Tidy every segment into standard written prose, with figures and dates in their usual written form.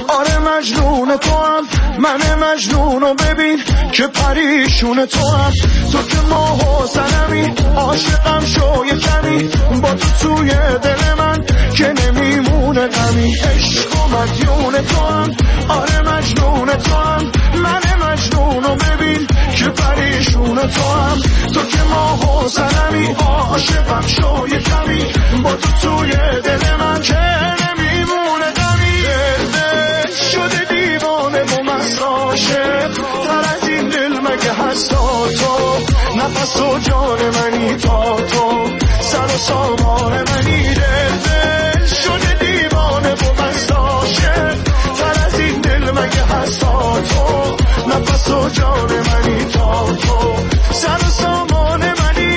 آره مجنون تو هم، من مجنونو ببین که پریشون تو هم. تو که ماه و سنمی، عاشقم شو یه کمی، با تو توی دل من که نمیمونه غمی. عشق و مدیون تو هم، آره مجنون تو هم، من مجنونو ببین که پریشون تو هم. تو که ماه و سنمی، عاشقم شو یه کمی، با تو توی دل من که نمیمونه غمی. دل شده دیوانه و مست عاشق، تر از این دل مگه هستا تو؟ نفس و جان منی تا تو، سر و سامان منی. دل شده دیوانه و مست عاشق، تر از این دل مگه هستا تو؟ نفس و جان منی تا تو، سر و سامان منی.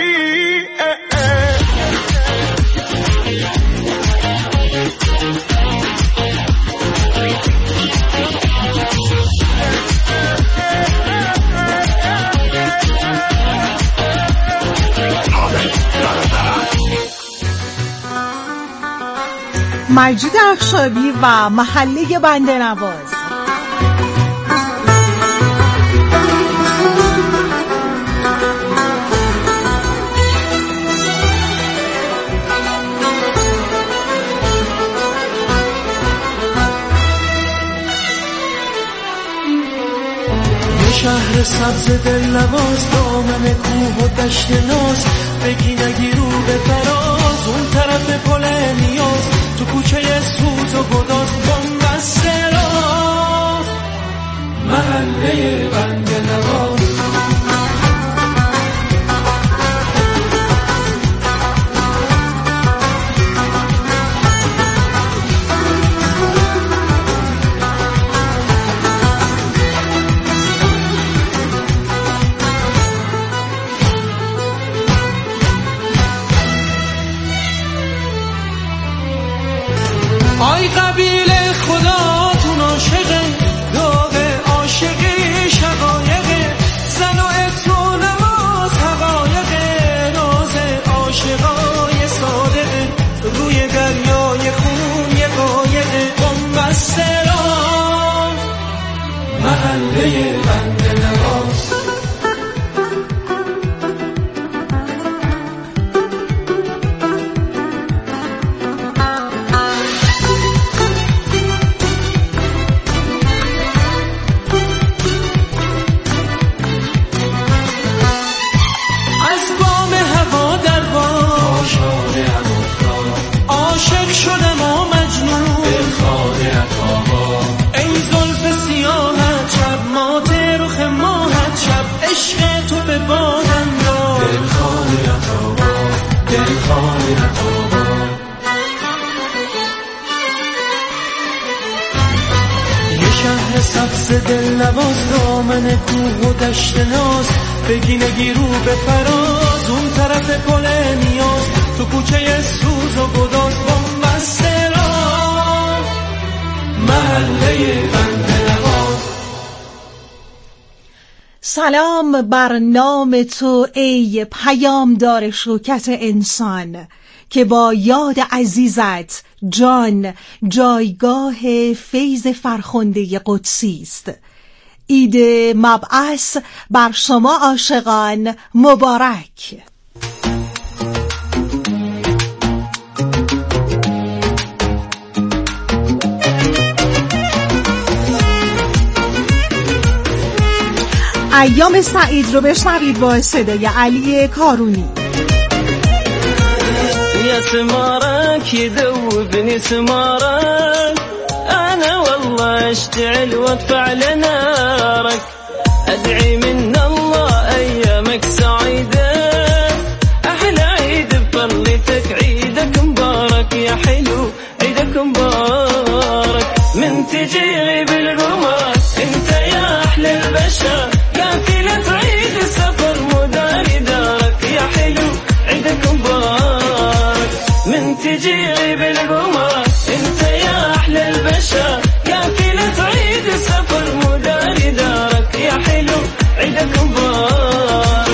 مجید اخشابی و محله بنده‌نواز. شهر سبز دلنواز، دامن کوه و دشت ناز، بگی نگی رو به فراز، اون طرف پل نیاز، تو کوچه سوز و گداز، بنبسته راز، محله بنده‌نواز. آی قبیله خداتون عاشقه، داغ عاشقی شقایقه، زن و اتو نماز حقایقه، راز عاشقای صادقه، روی دریای خون یه قایقه، بنبسته راه، محله بنده‌نواز. شهر سبز دلنواز، دامن کوه و دشت ناز، بگی نگی رو به فراز، اون طرف پل نیاز، تو کوچه سوز و گداز، بنبسته راز، محله بنده‌نواز. سلام بر نام تو ای پیامدار شوکت انسان، که با یاد عزیزت جان جایگاه فیض فرخنده قدسی است. عید مبعث بر شما عاشقان مبارک. ایام سعید رو بشنوید با صدای علی کارونی. يا سمارك يذوبني سمارك، أنا والله أشتعل وأطفع لنارك، أدعي من الله أيامك سعيدة، أحلى عيد بفضلتك عيدك مبارك يا حلو عيدك مبارك، من تجي بالقمر أنت يا أحلى البشر، قافلة عيد السفر مداري دارك يا حلو عيدك مبارك، من تجي بالقمر انت يا احلى البشر، قافلة عيد السفر مداري دارك يا حلو عيدك مبارك.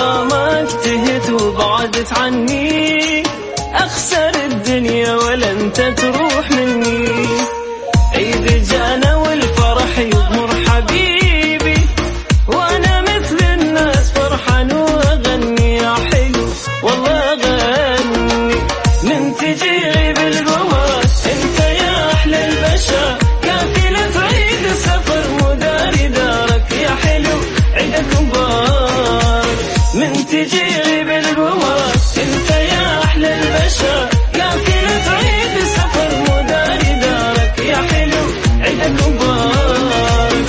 غرامك تهت وبعدت عني، أخسر الدنيا ولا أنت تروح مني. عيد جانا والفرح يضمر حبيبي، وأنا مثل الناس فرحان وأغني يا حلو والله أغني. من تجي بالقماش أنت يا أحلى البشر، كافلة عيد السفر مداري دارك يا حلو عيدك مبارك. من تجي بالقماش أنت يا أحلى البشر، كافلة عيد السفر مداري دارك يا حلو عيدك مبارك.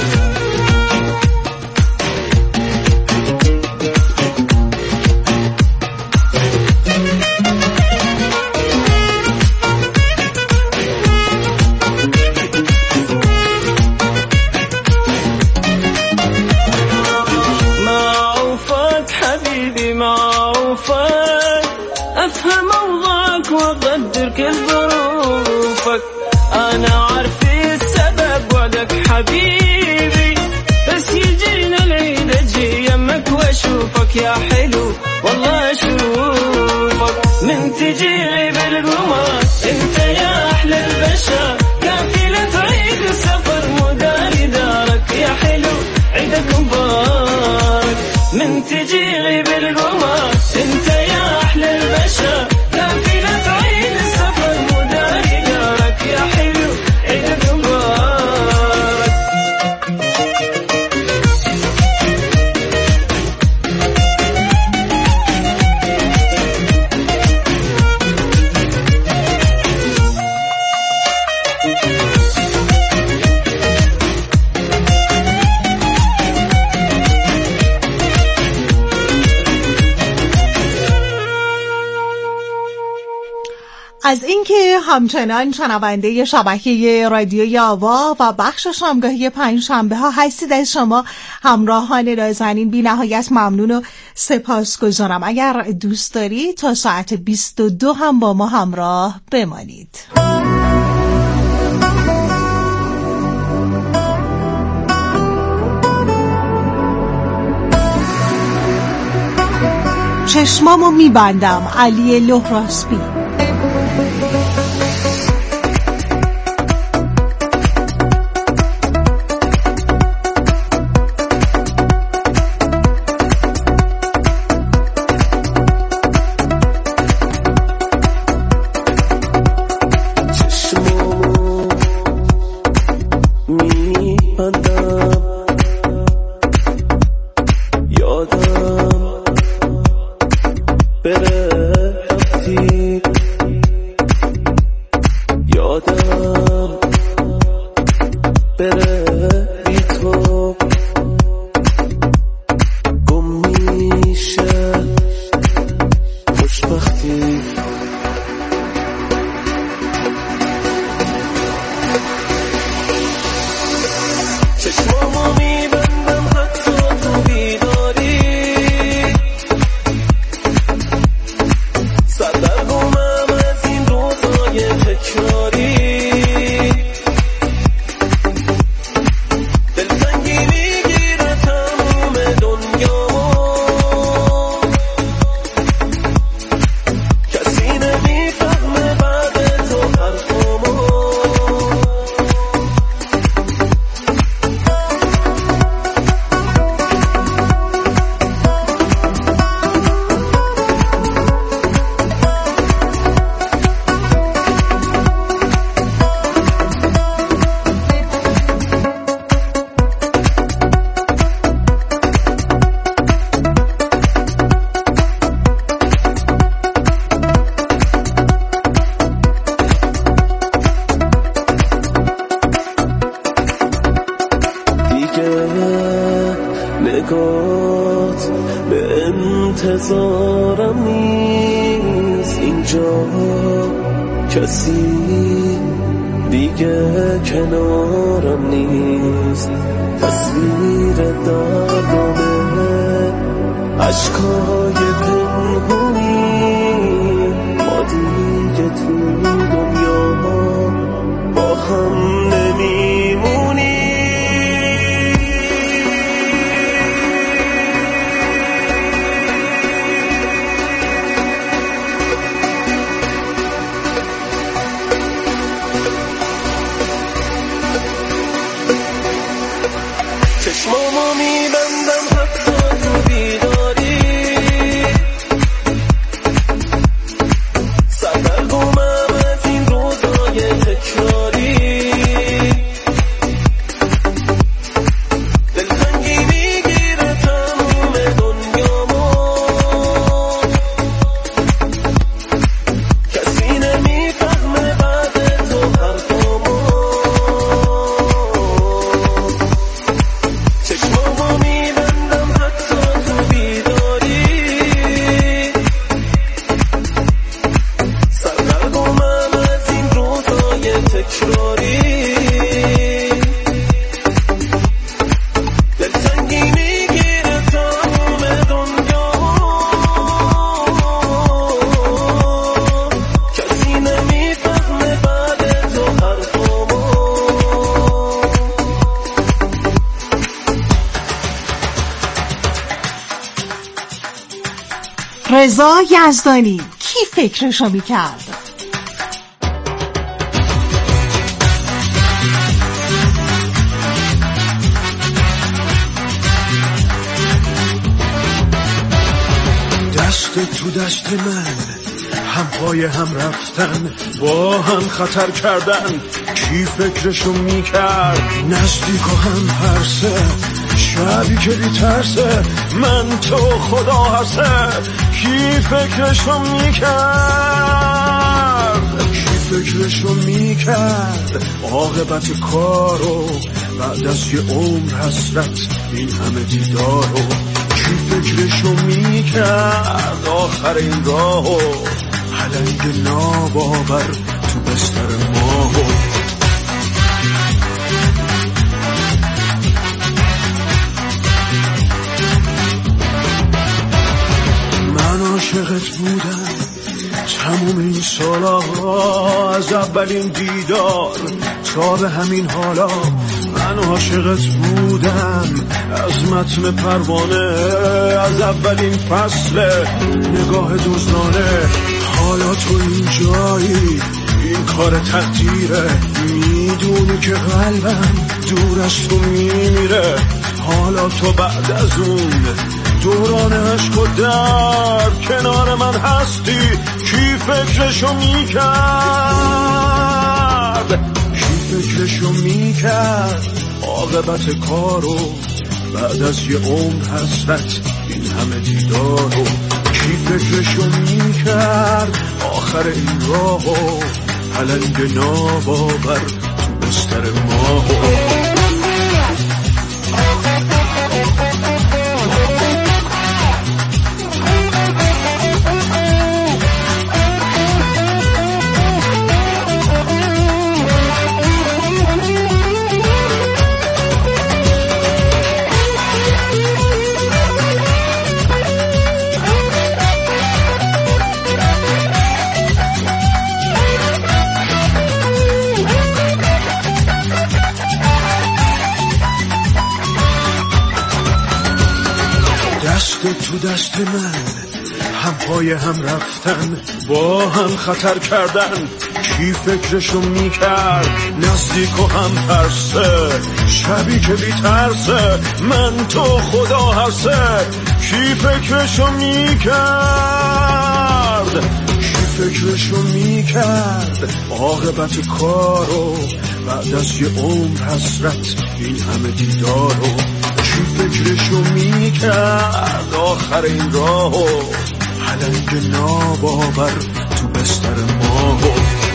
معروفك حبيبي معروفك، أفهم أوضاعك وأقدر كل ظروفك. أنا عارف السبب وعدك حبيبي، بس يجينا العيد أجي يمك وأشوفك يا حلو والله أشوفك. من تجي بالقماش أنت يا أحلى البشر، كافلة عيد السفر مداري دارك يا حلو عيدك مبارك. من تجي بالقماش أنت يا أحلى البشر، كافلة عيد السفر مداري دارك يا حلو عيدك مبارك. از اینکه همچنان شنونده شبکه رادیوی آوا و بخش شامگاهی پنجشنبه ها هستید، از شما همراهان نازنین بی نهایت ممنون و سپاسگزارم. اگر دوست دارید تا ساعت 22 هم با ما همراه بمانید. چشمامو میبندم، علی لهراسبی. نگات به انتظارم نیست، اینجا کسی دیگه کنارم نیست. تصویر درگمه عشقای پنهونی، ما دیگه تو دنیا با هم نمیمونی. رضا یزدانی کی فکرشو میکرد؟ دست تو دست من، هم پای هم رفتن، با هم خطر کردن، کی فکرشو میکرد؟ نزدیک و هم پرسه، شبی که بیترسه، من تو خدا هسته، کی فکرشو میکرد؟ کی فکرشو میکرد؟ عاقبت کارو بعد از یه عمر حسرت، این همه دیدارو، کی فکرشو میکرد؟ آخر این راهو پلنگ ناباور تو بستر ماهو. من عاشقت بودم تموم این سالها، از اولین دیدار تا به همین حالا. من عاشقت بودم از متن پروانه، از اولین فصل نگاه دزدانه. حالا تو این جایی، این کار تقدیره، میدونی که قلبم دور از تو میمیره. حالا تو بعد از اون دوران عشق و درد کنار من هستی، کی فکرشو میکرد؟ کی فکرشو میکرد؟ عاقبت کارو بعد از یه عمر حسرت، این همه دیدارو، کی فکرشو میکرد؟ آخر این راهو پلنگ ناباور تو بستر ماهو. تو دست من، هم پای هم رفتن، با هم خطر کردن، کی فکرشو میکرد؟ نزدیک و هم ترسه، شبی که بیترسه، من تو خدا هسته، کی فکرشو میکرد؟ کی فکرشو میکرد؟ عاقبت کارو بعد از یه عمر حسرت، این همه دیدارو، کی فکرشو میکرد؟ آخر این راهو پلنگ ناباور تو بستر ماهو.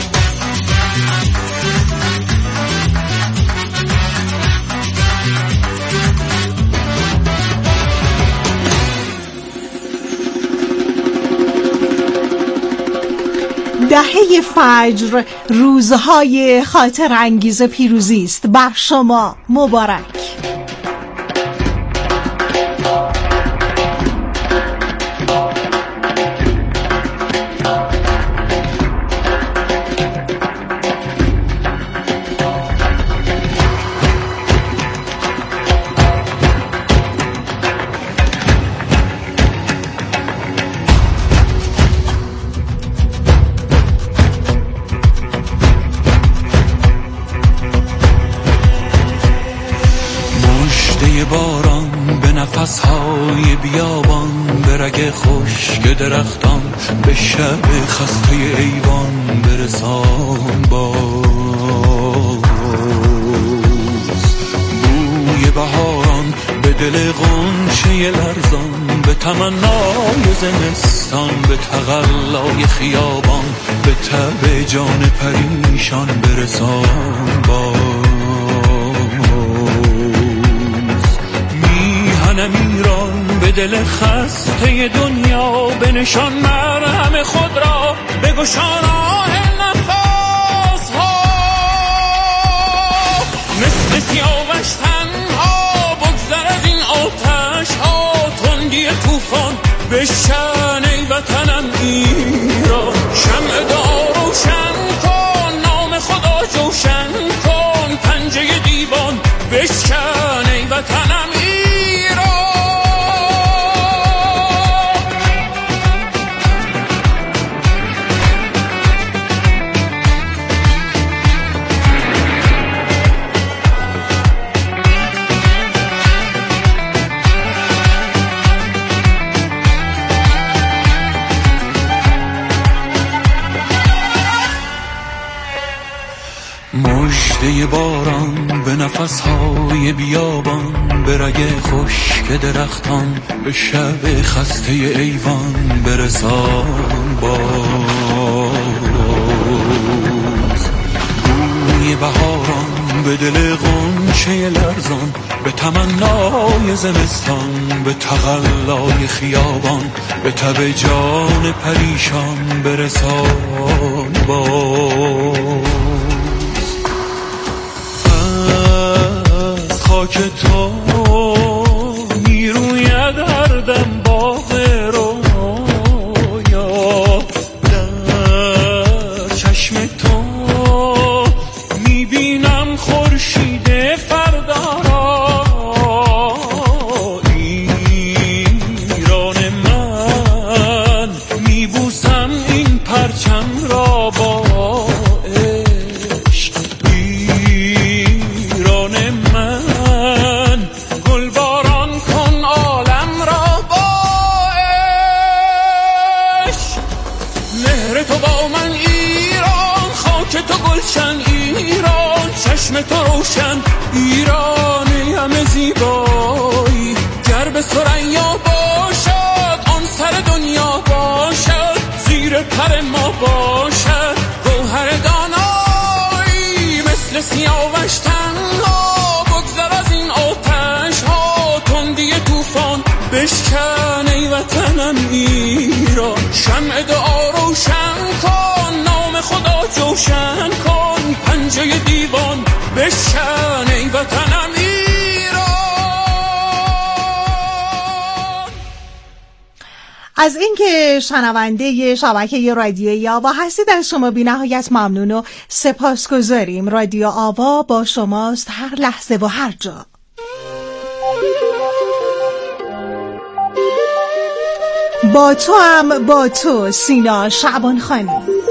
دهه فجر روزهای خاطر انگیز پیروزی است، بر شما مبارک. باران به نفسهای بیابان، به رگ خشک درختان، به شب خسته ایوان برسان باز. بوی بهاران به دل غنچه لرزان، به تمنای زمستان، به تقلای خیابان، به تب جان پریشان برسان باز. ایران به دل خسته دنیا، به نشان مرهم خود را بگشان آه نفس ها. مثل سیاوش تنها بگذر از این آتش ها، تندی طوفان بشکن ای وطنم ایران. شمع دار روشن کن، نام خدا جوشن کن، پنجه دیوان بشکن ای وطنم ایران. رشته باران، به نفسهای بیابان، به رگ خشک درختان، به شب خسته ایوان برسان باز. بوی بهاران به دل غنچه لرزان، به تمنای زمستان، به تقلای خیابان، به تب جان پریشان برسان باز. از خاک تو میروید هر دم باغ رویا، در چشم تو میبینم خورشید فردا را. ایران من میبوسم این پرچم را با عشق. ایران من گلباران کن عالم را با عشق. مهر تو با من ایران، خاک تو گلشن ایران، چشم تو روشن ایرانی همه زیبایی. گر به ثریا باشد آن سر دنیا باشد، زیر پر ما باشد گوهر دانایی. مثل سیاوش تنها بگذر از این آتش ها، تندی طوفان بشکن ای وطنم ایران. شمع دعا روشن کن، نام خدا جوشن کن، پنجه دیوان بشکن ای وطنم ایران. از اینکه شنونده شبکه رادیویی آوا هستید از شما بی نهایت ممنون و سپاسگزاریم. رادیو آوا با شماست هر لحظه و هر جا. با تو هم با تو سینا شعبانخانی.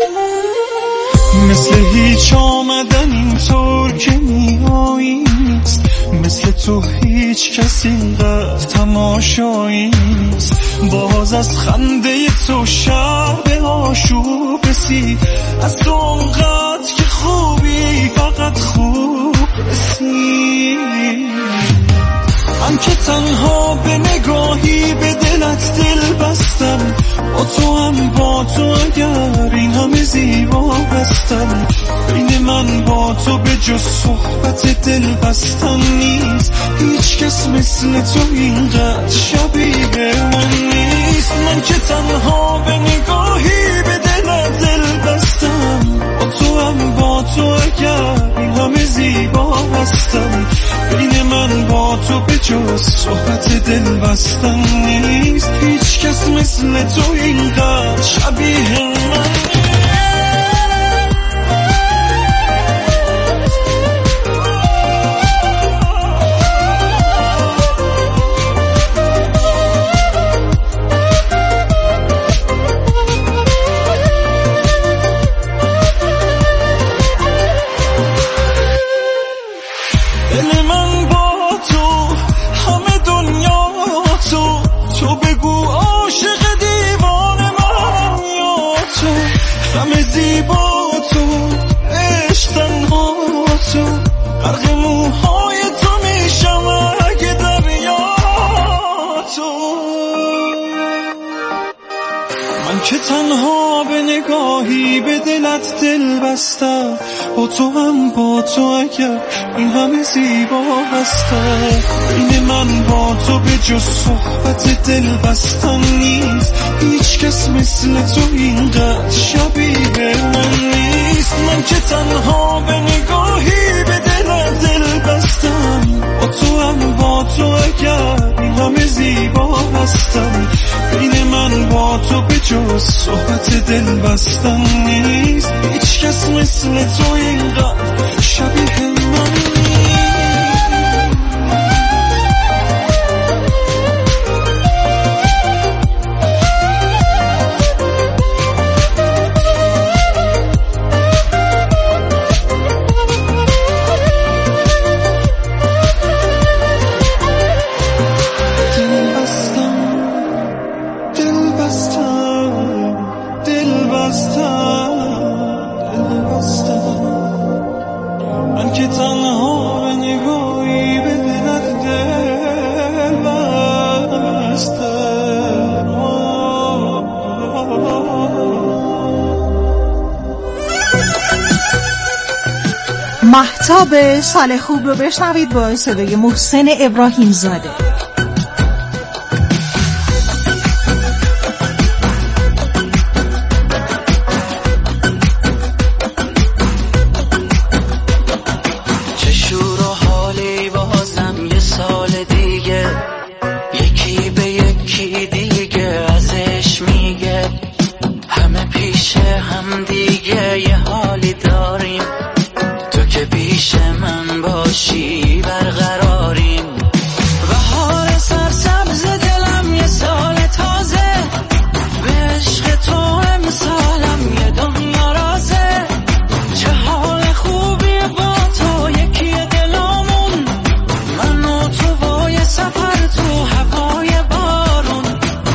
مثل هیچ آمدن اینطور که میایی نیست، مثل تو هیچ کسی اینقدر تماشایی نیست. باز از خنده تو شهر به آشوب رسید، از تو اونقدر که خوبی فقط خوب رسید. من که تنها به نگاهی به دلت دل بستم، با تو هم با تو اگر این همه زیبا هستم. بین من با تو به جز صحبت دل بستن نیست، هیچ کس مثل تو اینقدر شبیه من نیست. من که تنها به نگاهی به دلت دل بستم، با تو هم با تو اگر این همه زیبا هستم. بین من با تو به جز صحبت دل بستن نیست، هیچ کس مثل تو اینقدر شبیه من نیست. که تنها به نگاهی به دلت دل بستم، با تو هم با تو اگر این همه زیبا هستم. این من با تو به جز صحبت دل بستن نیست، هیچ کس مثل تو اینقدر شبیه من نیست. من که تنها به نگاهی به دلت دل بستم، با تو هم با تو اگر این همه زیبا هستم. این من با تو به جز صحبت دل بستن نیست، هیچ کس مثل تو اینقدر شبیه من نیست. من که مهتاب سال خوب رو بشنوید با صدای محسن ابراهیم زاده. چه شور و حالی بازم یه سال دیگه، یکی به یکی دیگه ازش میگه، همه پیش هم دیگه یه حالی داریم، تو که پیش من باشی برقراریم. بهار سرسبز دلم یه سال تازه، به عشق تو امسالم یه دنیا رازه، چه حال خوبی با تو یکی دلامون، من و تو با یه سفر تو هوای بارون.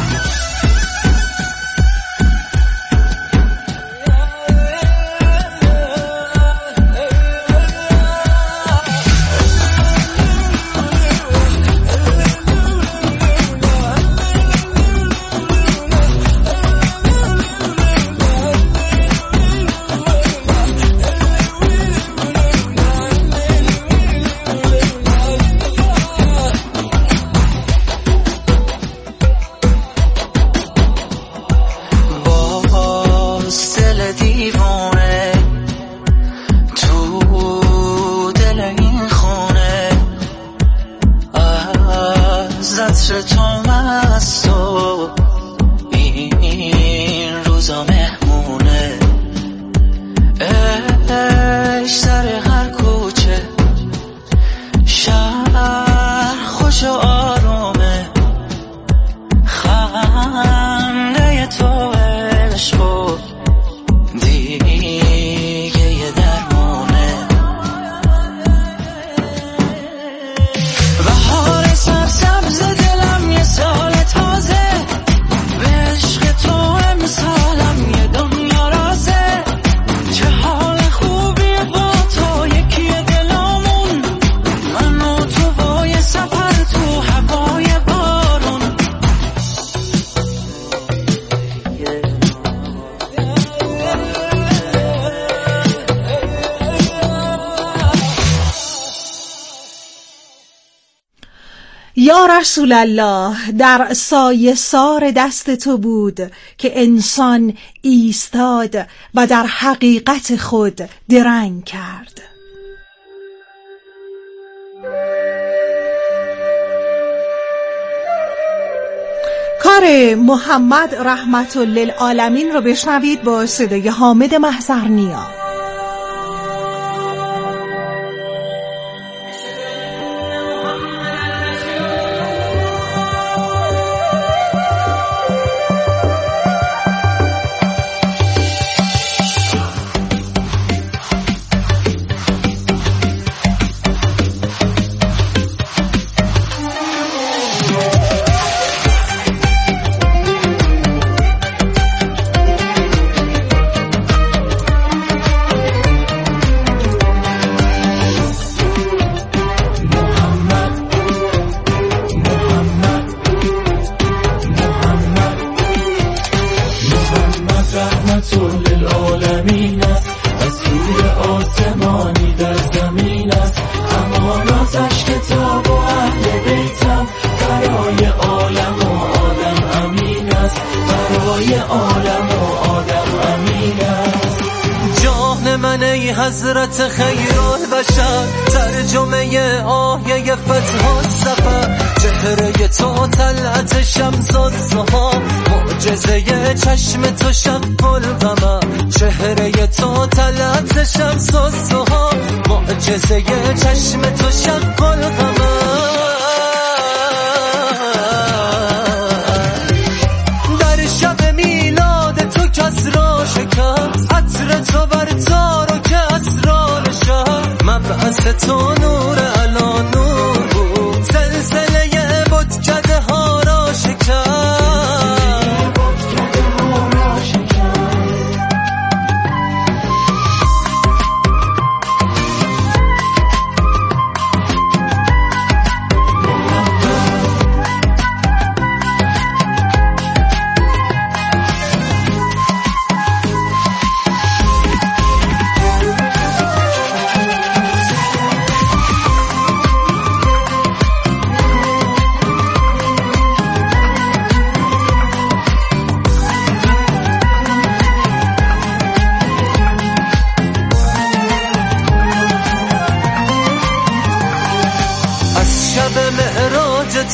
یا رسول الله، در سایه سار دست تو بود که انسان ایستاد و در حقیقت خود درنگ کرد. کار محمد رحمت للعالمین رو بشنوید با صدای حامد محضرنیا. حضرت خیرالبشر، ترجمه آیه فتح السفر، چهره تو طلعت شمس الضحی، معجزه چشم تو شق القمر، چهره تو طلعت شمس الضحی، معجزه چشم تو شق القمر. در شب میلاد تو کس را شکست، عطر تو بر تار و که اسرار شهر، مبعث تو نور علا نور بود، زلزله بتکده ها را شکست.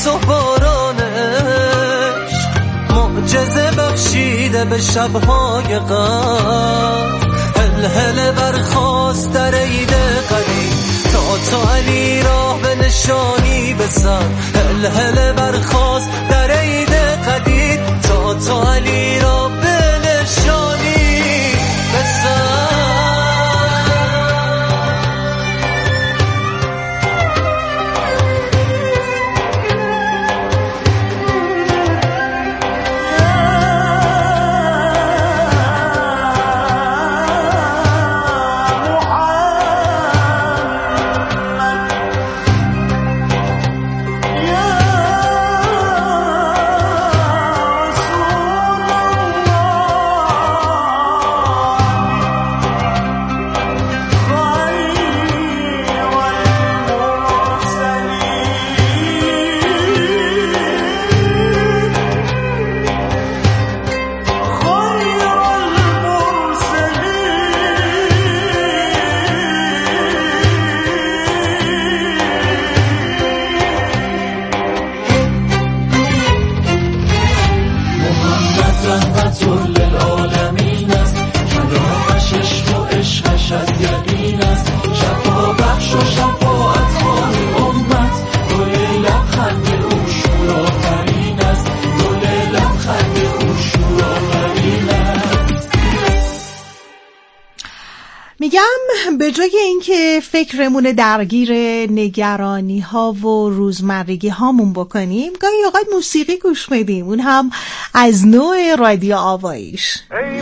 و بارانش معجزه بخشیده به شبهای غم. هل برخواست در عید قدیم تا علی راه به نشانی بسن. هل برخواست در عید قدیم تا علی راه به نشانی بسن. به جای اینکه فکرمون درگیر نگرانی ها و روزمرگی هامون بکنیم، گاهی اوقات موسیقی گوش بدیم، اون هم از نوع رادیو آوایش.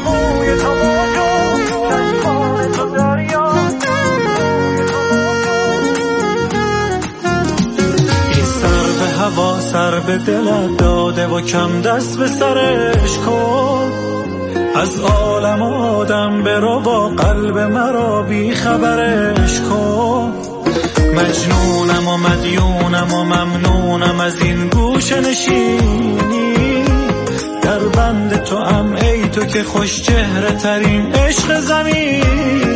این سر به هوا سر به دلت داده و کم دست به سرش کن. از عالم آدم برو با قلب مرا بی خبرش کن. مجنونم و مدیونم و ممنونم از این گوشه نشینی. در بند تو ام ای تو که خوش چهره ترین عشق زمین.